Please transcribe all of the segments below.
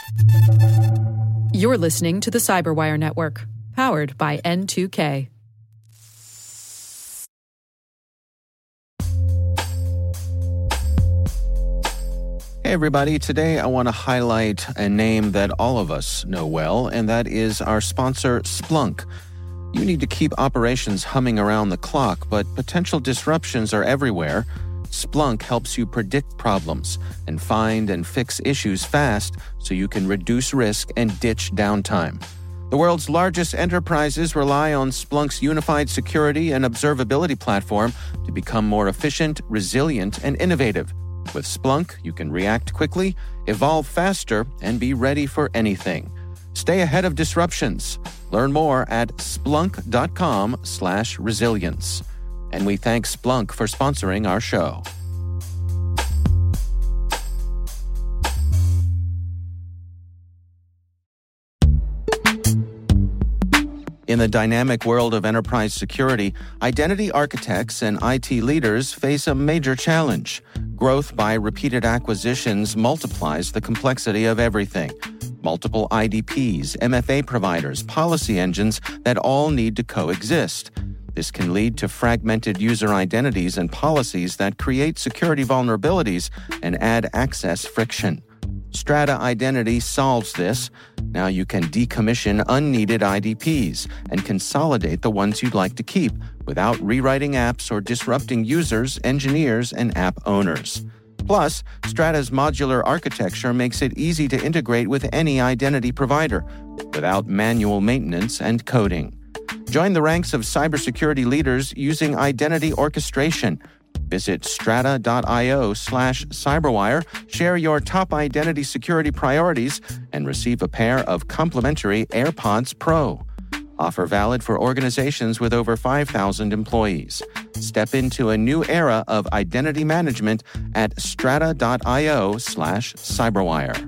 You're listening to the Cyberwire Network, powered by N2K. Hey everybody, today I want to highlight a name that all of us know well, and that is our sponsor, Splunk. You need to keep operations humming around the clock, but potential disruptions are everywhere. Splunk helps you predict problems and find and fix issues fast so you can reduce risk and ditch downtime. The world's largest enterprises rely on Splunk's unified security and observability platform to become more efficient, resilient, and innovative. With Splunk, you can react quickly, evolve faster, and be ready for anything. Stay ahead of disruptions. Learn more at splunk.com/resilience. And we thank Splunk for sponsoring our show. In the dynamic world of enterprise security, identity architects and IT leaders face a major challenge. Growth by repeated acquisitions multiplies the complexity of everything. Multiple IDPs, MFA providers, policy engines that all need to coexist. This can lead to fragmented user identities and policies that create security vulnerabilities and add access friction. Strata Identity solves this. Now you can decommission unneeded IDPs and consolidate the ones you'd like to keep without rewriting apps or disrupting users, engineers, and app owners. Plus, Strata's modular architecture makes it easy to integrate with any identity provider without manual maintenance and coding. Join the ranks of cybersecurity leaders using identity orchestration. Visit strata.io/cyberwire, share your top identity security priorities, and receive a pair of complimentary AirPods Pro. Offer valid for organizations with over 5,000 employees. Step into a new era of identity management at strata.io/cyberwire.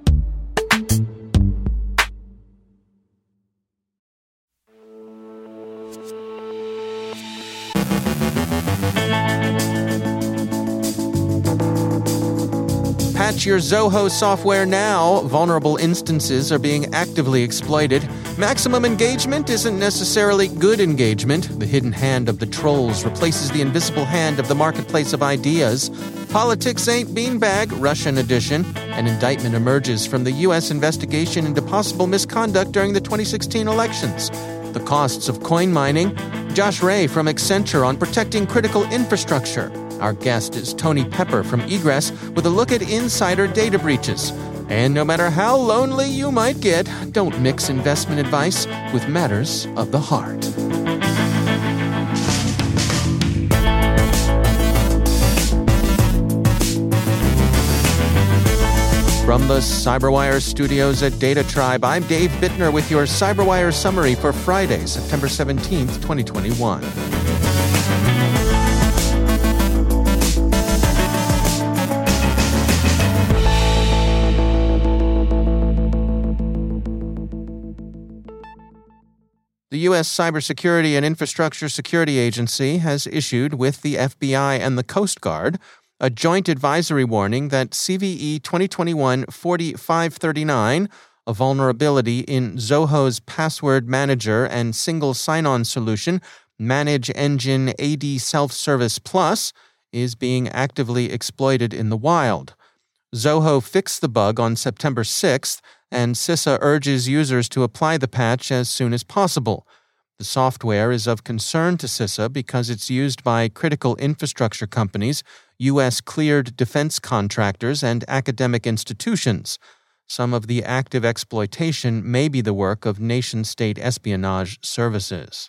Patch your Zoho software now. Vulnerable instances are being actively exploited. Maximum engagement isn't necessarily good engagement. The hidden hand of the trolls replaces the invisible hand of the marketplace of ideas. Politics ain't beanbag, Russian edition. An indictment emerges from the U.S. investigation into possible misconduct during the 2016 elections. The costs of coin mining. Josh Ray from Accenture on protecting critical infrastructure. Our guest is Tony Pepper from Egress with a look at insider data breaches. And no matter how lonely you might get, don't mix investment advice with matters of the heart. From the Cyberwire studios at Data Tribe, I'm Dave Bittner with your Cyberwire summary for Friday, September 17th, 2021. The U.S. Cybersecurity and Infrastructure Security Agency has issued, with the FBI and the Coast Guard, a joint advisory warning that CVE 2021-4539, a vulnerability in Zoho's password manager and single sign-on solution, Manage Engine AD Self-Service Plus, is being actively exploited in the wild. Zoho fixed the bug on September 6th, and CISA urges users to apply the patch as soon as possible. The software is of concern to CISA because it's used by critical infrastructure companies, U.S.-cleared defense contractors, and academic institutions. Some of the active exploitation may be the work of nation-state espionage services.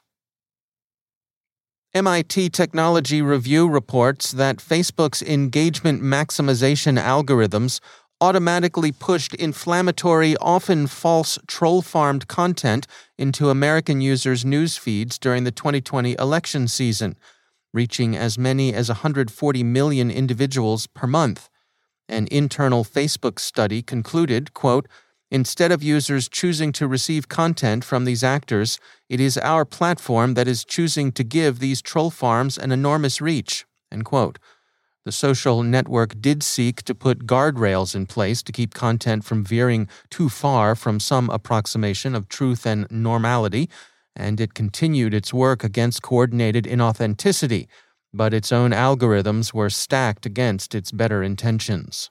MIT Technology Review reports that Facebook's engagement maximization algorithms automatically pushed inflammatory, often false troll-farmed content into American users' news feeds during the 2020 election season, reaching as many as 140 million individuals per month. An internal Facebook study concluded, quote, "Instead of users choosing to receive content from these actors, it is our platform that is choosing to give these troll farms an enormous reach," end quote. The social network did seek to put guardrails in place to keep content from veering too far from some approximation of truth and normality, and it continued its work against coordinated inauthenticity, but its own algorithms were stacked against its better intentions.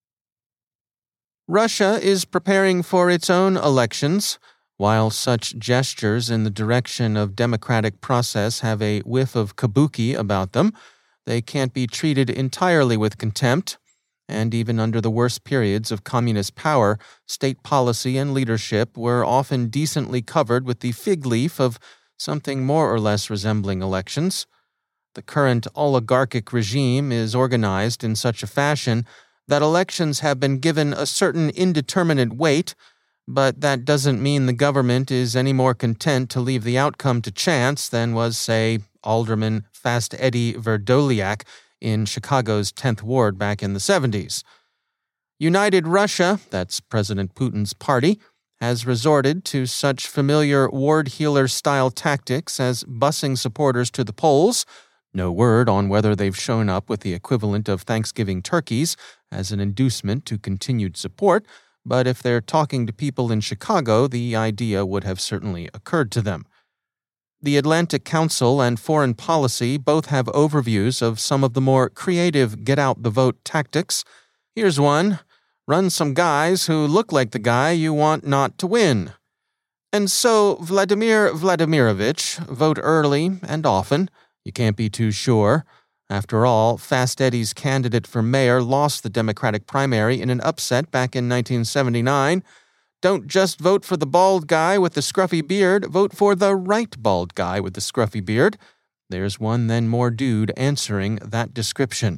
Russia is preparing for its own elections. While such gestures in the direction of democratic process have a whiff of kabuki about them, they can't be treated entirely with contempt, and even under the worst periods of communist power, state policy and leadership were often decently covered with the fig leaf of something more or less resembling elections. The current oligarchic regime is organized in such a fashion that elections have been given a certain indeterminate weight, but that doesn't mean the government is any more content to leave the outcome to chance than was, say, Alderman Fast Eddie Verdoliak in Chicago's 10th Ward back in the 70s. United Russia, that's President Putin's party, has resorted to such familiar ward healer-style tactics as busing supporters to the polls. No word on whether they've shown up with the equivalent of Thanksgiving turkeys as an inducement to continued support, but if they're talking to people in Chicago, the idea would have certainly occurred to them. The Atlantic Council and Foreign Policy both have overviews of some of the more creative get-out-the-vote tactics. Here's one. Run some guys who look like the guy you want not to win. And so, Vladimir Vladimirovich, vote early and often. You can't be too sure. After all, Fast Eddie's candidate for mayor lost the Democratic primary in an upset back in 1979. Don't just vote for the bald guy with the scruffy beard, vote for the right bald guy with the scruffy beard. There's one then more dude answering that description.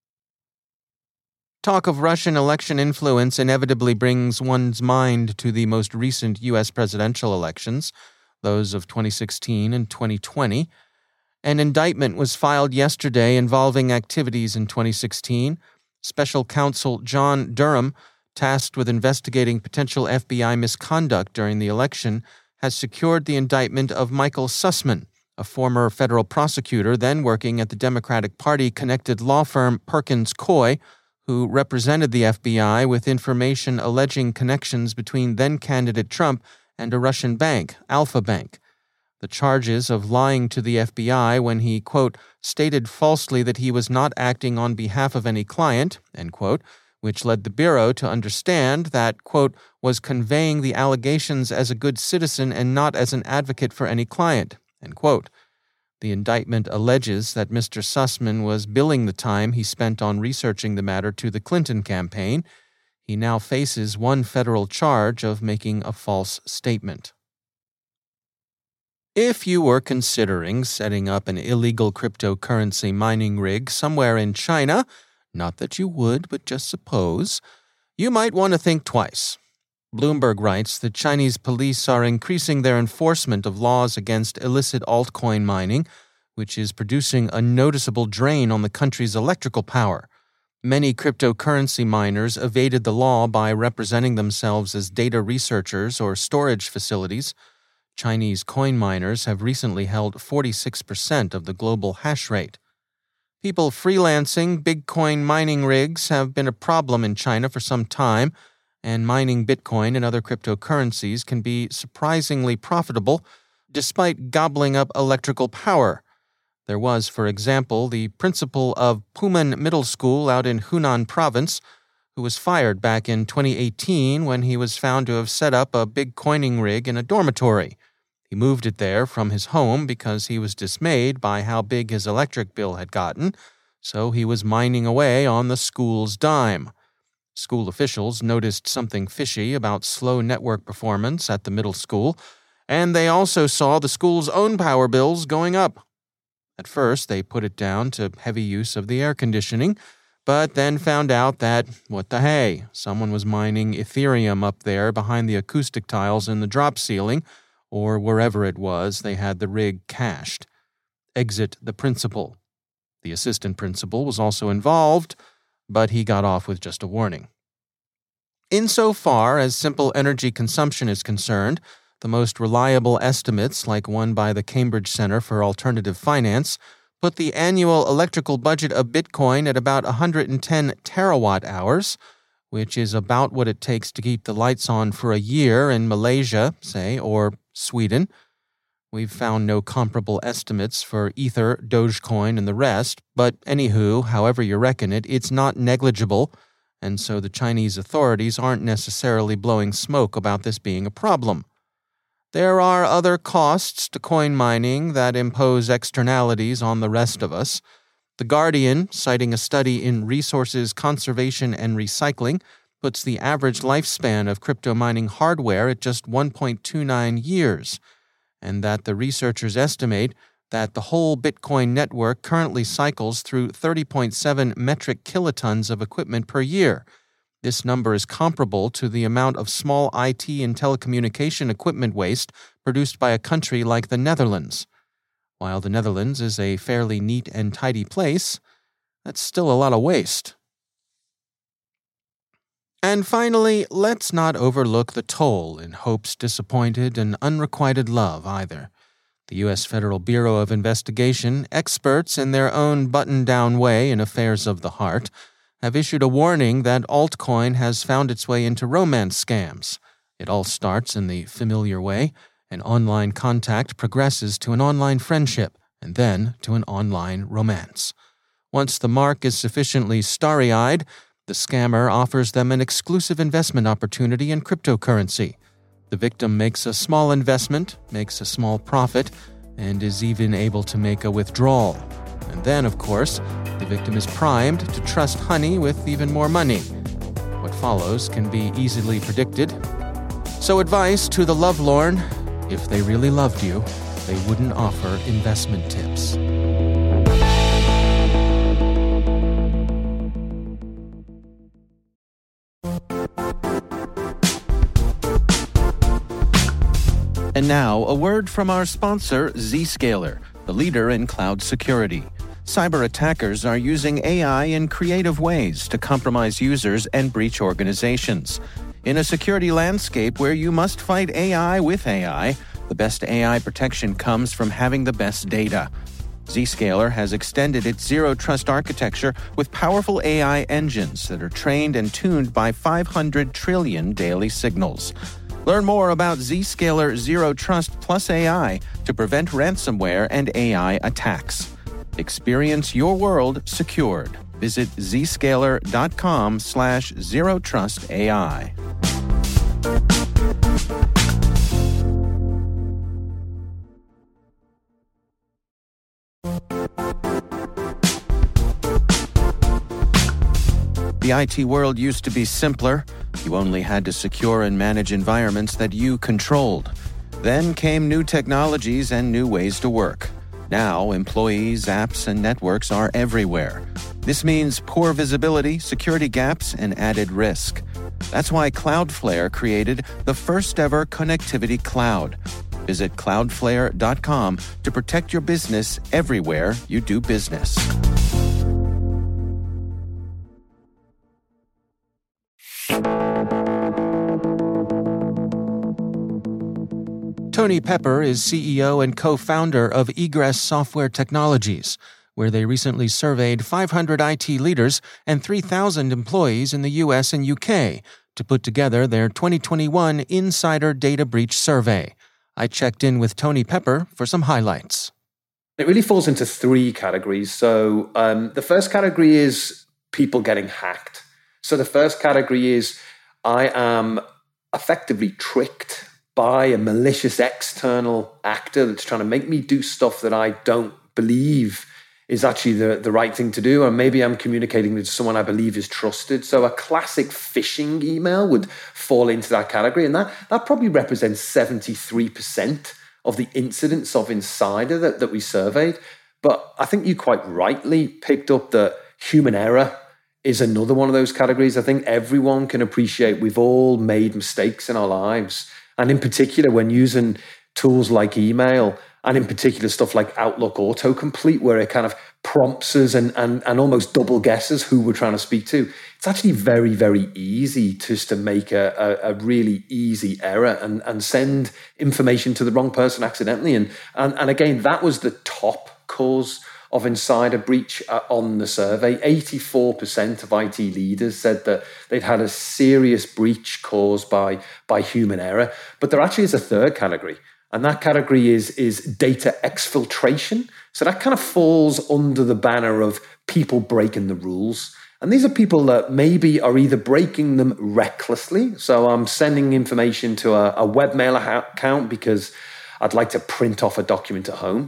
Talk of Russian election influence inevitably brings one's mind to the most recent U.S. presidential elections, those of 2016 and 2020. An indictment was filed yesterday involving activities in 2016. Special counsel John Durham, tasked with investigating potential FBI misconduct during the election, has secured the indictment of Michael Sussman, a former federal prosecutor then working at the Democratic Party-connected law firm Perkins Coie, who represented the FBI with information alleging connections between then-candidate Trump and a Russian bank, Alfa Bank. The charges of lying to the FBI when he, quote, stated falsely that he was not acting on behalf of any client, end quote, which led the Bureau to understand that, quote, was conveying the allegations as a good citizen and not as an advocate for any client, end quote. The indictment alleges that Mr. Sussman was billing the time he spent on researching the matter to the Clinton campaign. He now faces one federal charge of making a false statement. If you were considering setting up an illegal cryptocurrency mining rig somewhere in China, not that you would, but just suppose, you might want to think twice. Bloomberg writes that Chinese police are increasing their enforcement of laws against illicit altcoin mining, which is producing a noticeable drain on the country's electrical power. Many cryptocurrency miners evaded the law by representing themselves as data researchers or storage facilities. Chinese coin miners have recently held 46% of the global hash rate. People freelancing Bitcoin mining rigs have been a problem in China for some time, and mining Bitcoin and other cryptocurrencies can be surprisingly profitable despite gobbling up electrical power. There was, for example, the principal of Pumen Middle School out in Hunan Province, who was fired back in 2018 when he was found to have set up a Bitcoining rig in a dormitory. He moved it there from his home because he was dismayed by how big his electric bill had gotten, so he was mining away on the school's dime. School officials noticed something fishy about slow network performance at the middle school, and they also saw the school's own power bills going up. At first, they put it down to heavy use of the air conditioning, but then found out that, what the hey, someone was mining Ethereum up there behind the acoustic tiles in the drop ceiling, or wherever it was they had the rig cached. Exit the principal. The assistant principal was also involved, but he got off with just a warning. Insofar as simple energy consumption is concerned, the most reliable estimates, like one by the Cambridge Center for Alternative Finance, put the annual electrical budget of Bitcoin at about 110 terawatt hours, which is about what it takes to keep the lights on for a year in Malaysia, say, or Sweden. We've found no comparable estimates for Ether, Dogecoin, and the rest, but anywho, however you reckon it, it's not negligible, and so the Chinese authorities aren't necessarily blowing smoke about this being a problem. There are other costs to coin mining that impose externalities on the rest of us. The Guardian, citing a study in Resources Conservation and Recycling, puts the average lifespan of crypto mining hardware at just 1.29 years, and that the researchers estimate that the whole Bitcoin network currently cycles through 30.7 metric kilotons of equipment per year. This number is comparable to the amount of small IT and telecommunication equipment waste produced by a country like the Netherlands. While the Netherlands is a fairly neat and tidy place, that's still a lot of waste. And finally, let's not overlook the toll in hope's disappointed and unrequited love either. The U.S. Federal Bureau of Investigation, experts in their own button-down way in affairs of the heart, have issued a warning that altcoin has found its way into romance scams. It all starts in the familiar way. An online contact progresses to an online friendship, and then to an online romance. Once the mark is sufficiently starry-eyed, the scammer offers them an exclusive investment opportunity in cryptocurrency. The victim makes a small investment, makes a small profit, and is even able to make a withdrawal. And then, of course, the victim is primed to trust honey with even more money. What follows can be easily predicted. So advice to the lovelorn: if they really loved you, they wouldn't offer investment tips. And now, a word from our sponsor, Zscaler, the leader in cloud security. Cyber attackers are using AI in creative ways to compromise users and breach organizations. In a security landscape where you must fight AI with AI, the best AI protection comes from having the best data. Zscaler has extended its zero-trust architecture with powerful AI engines that are trained and tuned by 500 trillion daily signals. Learn more about Zscaler Zero Trust Plus AI to prevent ransomware and AI attacks. Experience your world secured. Visit zscaler.com/zerotrustai. The IT world used to be simpler. You only had to secure and manage environments that you controlled. Then came new technologies and new ways to work. Now, employees, apps, and networks are everywhere. This means poor visibility, security gaps, and added risk. That's why Cloudflare created the first-ever connectivity cloud. Visit cloudflare.com to protect your business everywhere you do business. Tony Pepper is CEO and co-founder of Egress Software Technologies, where they recently surveyed 500 IT leaders and 3,000 employees in the US and UK to put together their 2021 Insider Data Breach Survey. I checked in with Tony Pepper for some highlights. It really falls into three categories. So the first category is people getting hacked. So the first category is I am effectively tricked by a malicious external actor that's trying to make me do stuff that I don't believe is actually the right thing to do. Or maybe I'm communicating with someone I believe is trusted. So a classic phishing email would fall into that category. And that probably represents 73% of the incidents of Insider that we surveyed. But I think you quite rightly picked up that human error is another one of those categories. I think everyone can appreciate we've all made mistakes in our lives. And in particular, when using tools like email, and in particular stuff like Outlook autocomplete, where it kind of prompts us and almost double guesses who we're trying to speak to, it's actually very, very easy just to make a really easy error and send information to the wrong person accidentally. And again, that was the top cause of insider breach on the survey. 84% of IT leaders said that they'd had a serious breach caused by human error. But there actually is a third category, and that category is data exfiltration. So that kind of falls under the banner of people breaking the rules. And these are people that maybe are either breaking them recklessly. So I'm sending information to a webmail account because I'd like to print off a document at home,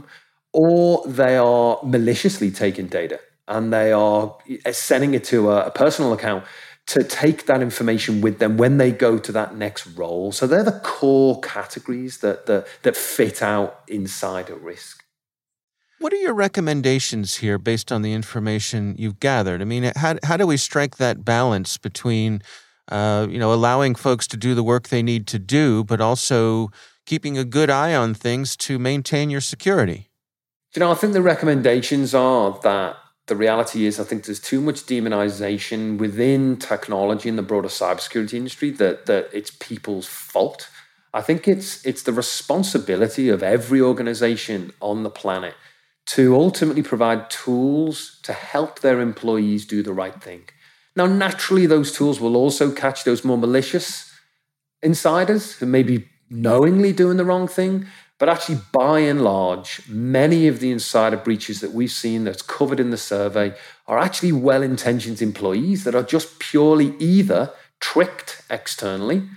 or they are maliciously taking data and they are sending it to a personal account to take that information with them when they go to that next role. So they're the core categories that fit out insider risk. What are your recommendations here based on the information you've gathered? I mean, how do we strike that balance between, allowing folks to do the work they need to do, but also keeping a good eye on things to maintain your security? I think the recommendations are that the reality is I think there's too much demonization within technology in the broader cybersecurity industry that it's people's fault. I think it's the responsibility of every organization on the planet to ultimately provide tools to help their employees do the right thing. Now, naturally, those tools will also catch those more malicious insiders who may be knowingly doing the wrong thing. But actually, by and large, many of the insider breaches that we've seen that's covered in the survey are actually well-intentioned employees that are just purely either tricked externally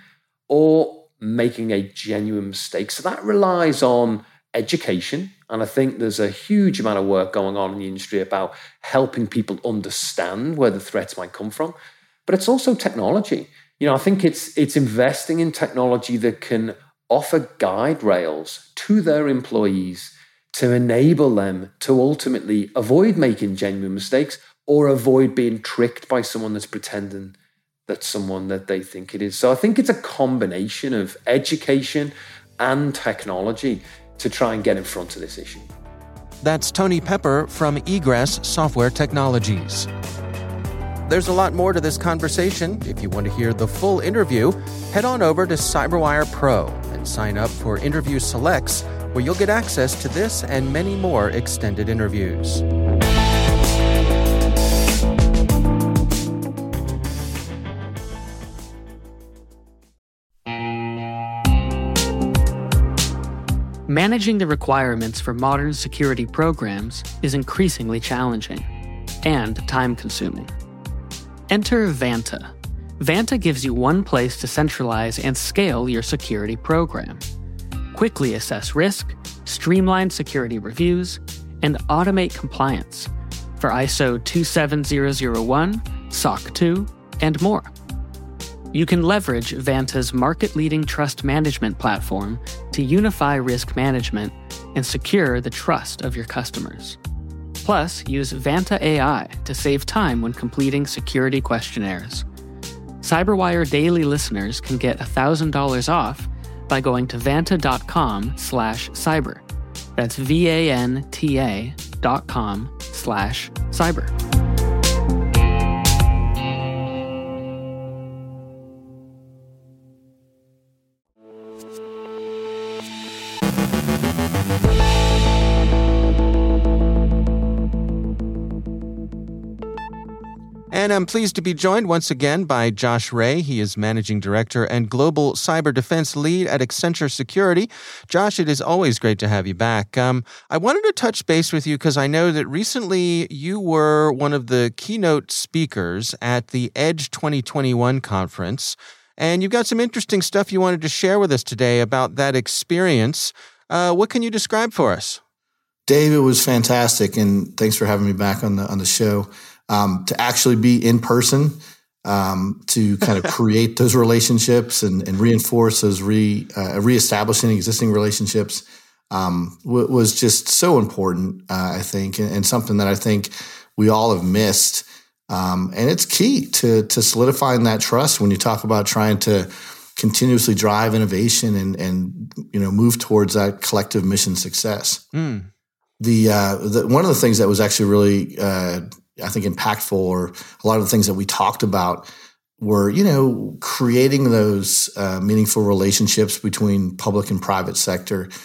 or making a genuine mistake. So that relies on education. And I think there's a huge amount of work going on in the industry about helping people understand where the threats might come from. But it's also technology. I think it's investing in technology that can offer guide rails to their employees to enable them to ultimately avoid making genuine mistakes or avoid being tricked by someone that's pretending that's someone that they think it is. So I think it's a combination of education and technology to try and get in front of this issue. That's Tony Pepper from Egress Software Technologies. There's a lot more to this conversation. If you want to hear the full interview, head on over to CyberWire Pro and sign up for Interview Selects, where you'll get access to this and many more extended interviews. Managing the requirements for modern security programs is increasingly challenging and time-consuming. Enter Vanta. Vanta gives you one place to centralize and scale your security program. Quickly assess risk, streamline security reviews, and automate compliance for ISO 27001, SOC 2, and more. You can leverage Vanta's market-leading trust management platform to unify risk management and secure the trust of your customers. Plus, use Vanta AI to save time when completing security questionnaires. CyberWire Daily listeners can get $1,000 off by going to vanta.com/cyber. That's VANTA.com/cyber. And I'm pleased to be joined once again by Josh Ray. He is Managing Director and Global Cyber Defense Lead at Accenture Security. Josh, it is always great to have you back. I wanted to touch base with you because I know that recently you were one of the keynote speakers at the Edge 2021 conference, and you've got some interesting stuff you wanted to share with us today about that experience. What can you describe for us? Dave, it was fantastic, and thanks for having me back on the show. To actually be in person, to kind of create those relationships and reinforce those reestablishing existing relationships was just so important, I think, and something that I think we all have missed. And it's key to solidifying that trust when you talk about trying to continuously drive innovation and move towards that collective mission success. One of the things that was actually really I think impactful, or a lot of the things that we talked about were, creating those meaningful relationships between public and private sector.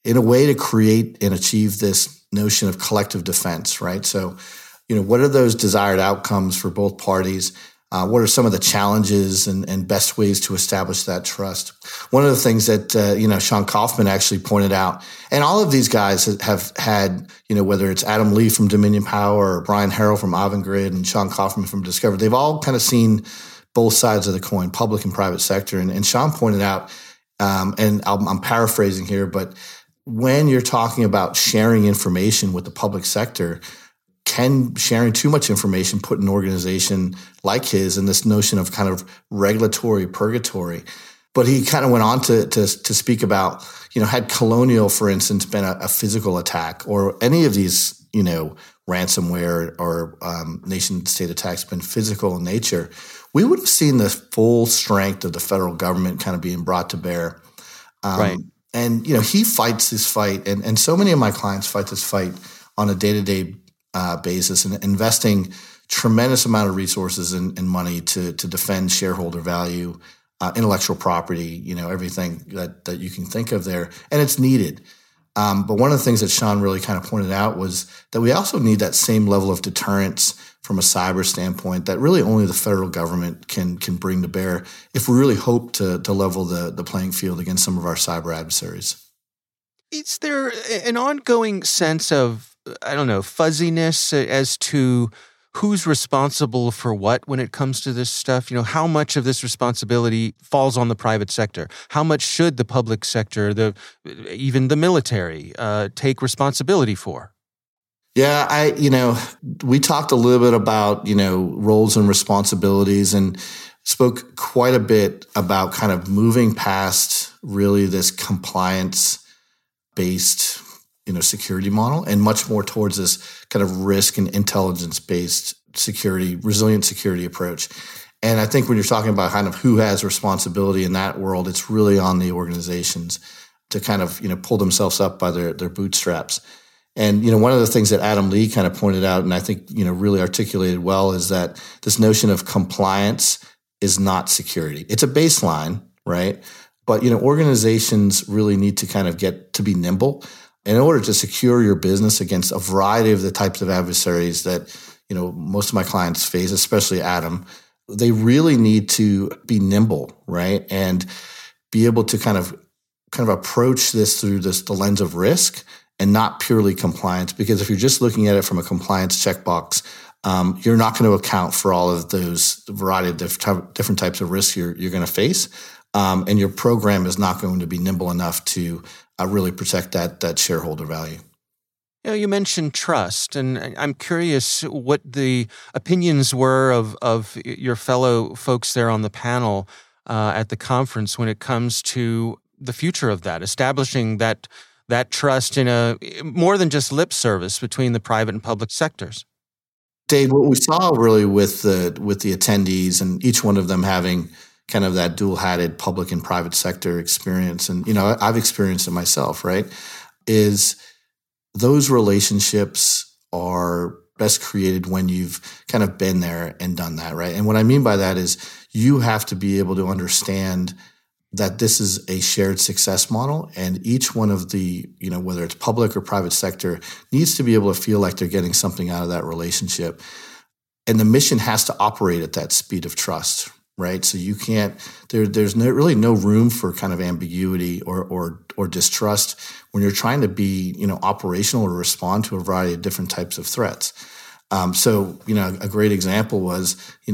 in a way to create and achieve this notion of collective defense, right? So, what are those desired outcomes for both parties? What are some of the challenges and best ways to establish that trust? One of the things that, Sean Kaufman actually pointed out, and all of these guys have had, whether it's Adam Lee from Dominion Power or Brian Harrell from Avangrid and Sean Kaufman from Discover, they've all kind of seen both sides of the coin, public and private sector. And Sean pointed out, and I'm paraphrasing here, but when you're talking about sharing information with the public sector, can sharing too much information put an organization like his in this notion of kind of regulatory purgatory? But he kind of went on to speak about, had Colonial, for instance, been a physical attack, or any of these, ransomware or nation-state attacks been physical in nature, we would have seen the full strength of the federal government kind of being brought to bear. Right. And, he fights this fight, and so many of my clients fight this fight on a day-to-day basis, and investing tremendous amount of resources and money to defend shareholder value, intellectual property, everything that you can think of there. And it's needed. But one of the things that Sean really kind of pointed out was that we also need that same level of deterrence from a cyber standpoint that really only the federal government can bring to bear if we really hope to level the playing field against some of our cyber adversaries. Is there an ongoing sense of, fuzziness as to who's responsible for what when it comes to this stuff? How much of this responsibility falls on the private sector? How much should the public sector, even the military, take responsibility for? Yeah, we talked a little bit about, roles and responsibilities, and spoke quite a bit about kind of moving past really this compliance-based security model, and much more towards this kind of risk and intelligence-based security, resilient security approach. And I think when you're talking about kind of who has responsibility in that world, it's really on the organizations to kind of, pull themselves up by their bootstraps. And, one of the things that Adam Lee kind of pointed out, and I think, really articulated well, is that this notion of compliance is not security. It's a baseline, right? But, organizations really need to kind of get to be nimble in order to secure your business against a variety of the types of adversaries that, most of my clients face, especially Adam. They really need to be nimble, right? And be able to kind of approach this through the lens of risk and not purely compliance. Because if you're just looking at it from a compliance checkbox, you're not going to account for all of those variety of different types of risks you're going to face. And your program is not going to be nimble enough to really protect that shareholder value. You mentioned trust, and I'm curious what the opinions were of your fellow folks there on the panel at the conference when it comes to the future of that, establishing that trust in a more than just lip service between the private and public sectors. Dave, what we saw really with the attendees, and each one of them having kind of that dual-hatted public and private sector experience, and I've experienced it myself, right, is those relationships are best created when you've kind of been there and done that, right? And what I mean by that is you have to be able to understand that this is a shared success model, and each one of the, whether it's public or private sector, needs to be able to feel like they're getting something out of that relationship. And the mission has to operate at that speed of trust, right? So you can't, there's really no room for kind of ambiguity or distrust when you're trying to be, operational or respond to a variety of different types of threats. So, a great example was,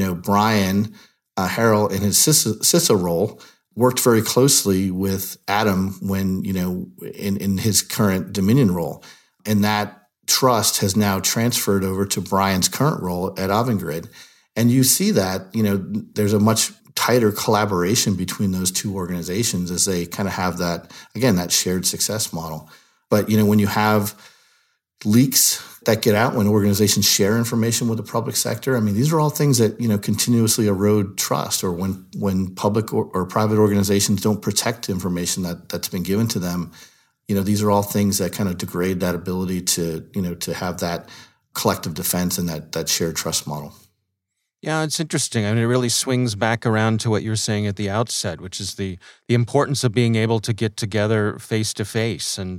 Brian Harrell in his CISA role worked very closely with Adam when, in his current Dominion role. And that trust has now transferred over to Brian's current role at Avangrid. And you see that, there's a much tighter collaboration between those two organizations as they kind of have that, again, that shared success model. But, when you have leaks that get out, when organizations share information with the public sector, these are all things that, continuously erode trust, or when public or private organizations don't protect information that's been given to them, these are all things that kind of degrade that ability to have that collective defense and that shared trust model. Yeah, it's interesting. It really swings back around to what you were saying at the outset, which is the importance of being able to get together face to face and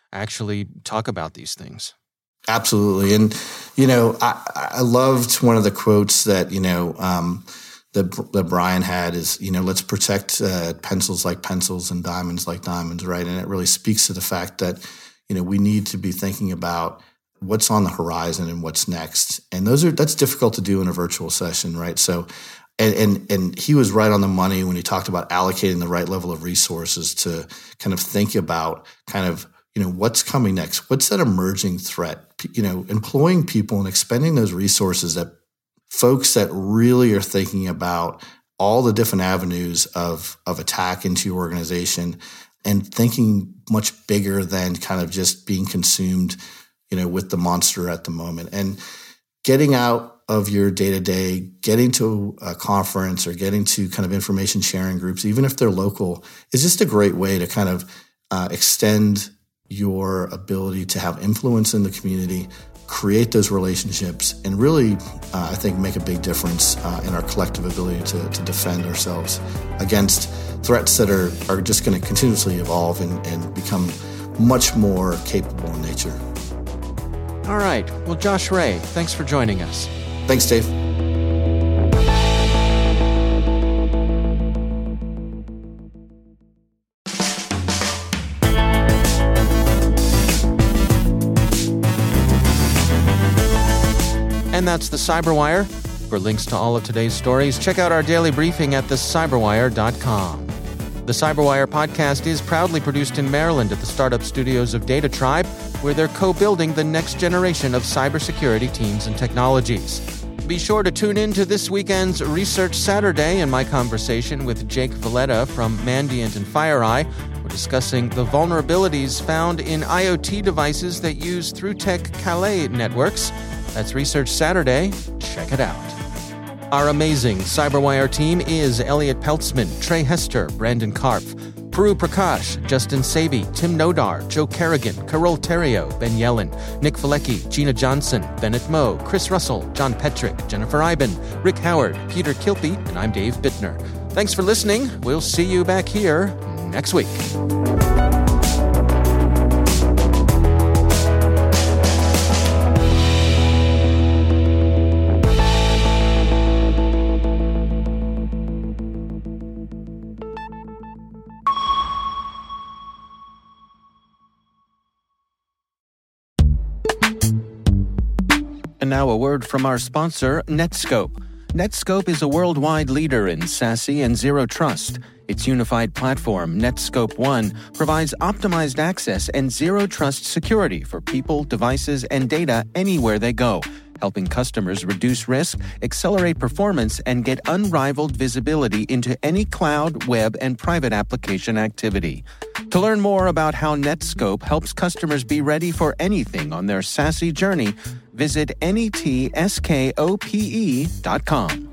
actually talk about these things. Absolutely. And, I loved one of the quotes that, that Brian had is, let's protect pencils like pencils and diamonds like diamonds, right? And it really speaks to the fact that, we need to be thinking about what's on the horizon and what's next. And that's difficult to do in a virtual session, right? So, and he was right on the money when he talked about allocating the right level of resources to kind of think about what's coming next, what's that emerging threat, employing people and expending those resources that folks that really are thinking about all the different avenues of attack into your organization and thinking much bigger than kind of just being consumed, with the monster at the moment. And getting out of your day-to-day, getting to a conference or getting to kind of information sharing groups, even if they're local, is just a great way to kind of extend your ability to have influence in the community, create those relationships, and really, I think, make a big difference in our collective ability to defend ourselves against threats that are just going to continuously evolve and become much more capable in nature. All right. Well, Josh Ray, thanks for joining us. Thanks, Dave. And that's the Cyberwire. For links to all of today's stories, check out our daily briefing at thecyberwire.com. The Cyberwire podcast is proudly produced in Maryland at the startup studios of Data Tribe, where they're co-building the next generation of cybersecurity teams and technologies. Be sure to tune in to this weekend's Research Saturday and my conversation with Jake Valletta from Mandiant and FireEye. We're discussing the vulnerabilities found in IoT devices that use ThruTech Calais networks. That's Research Saturday. Check it out. Our amazing Cyberwire team is Elliot Peltzman, Trey Hester, Brandon Karpf, Puru Prakash, Justin Savy, Tim Nodar, Joe Kerrigan, Carol Terrio, Ben Yellen, Nick Valecki, Gina Johnson, Bennett Moe, Chris Russell, John Petrick, Jennifer Iben, Rick Howard, Peter Kilpie, and I'm Dave Bittner. Thanks for listening. We'll see you back here next week. And now a word from our sponsor, Netskope. Netskope is a worldwide leader in SASE and Zero Trust. Its unified platform, Netskope One, provides optimized access and Zero Trust security for people, devices, and data anywhere they go, helping customers reduce risk, accelerate performance, and get unrivaled visibility into any cloud, web, and private application activity. To learn more about how Netskope helps customers be ready for anything on their SASE journey, visit netskope.com.